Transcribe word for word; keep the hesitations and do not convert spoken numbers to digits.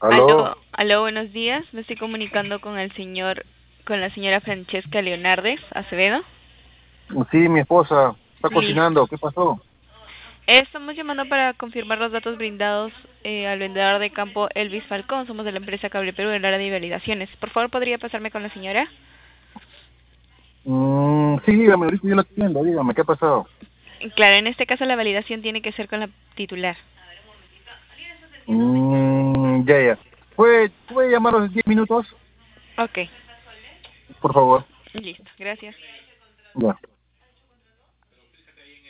Aló, Aló, aló, buenos días. Me estoy comunicando con el señor, con la señora Francesca Leonardes Acevedo. sí, mi esposa está Listo. cocinando, ¿qué pasó? Estamos llamando para confirmar los datos brindados eh, al vendedor de campo Elvis Falcón. Somos de la empresa Cable Perú del área de validaciones. Por favor, ¿podría pasarme con la señora? Mm, sí, dígame, ahorita yo la atiendo, dígame, ¿qué ha pasado? Claro, en este caso la validación tiene que ser con la titular. Mm, ya, ya. ¿Puede, puede llamarlos en diez minutos, Ok, por favor? listo. Gracias. Ya.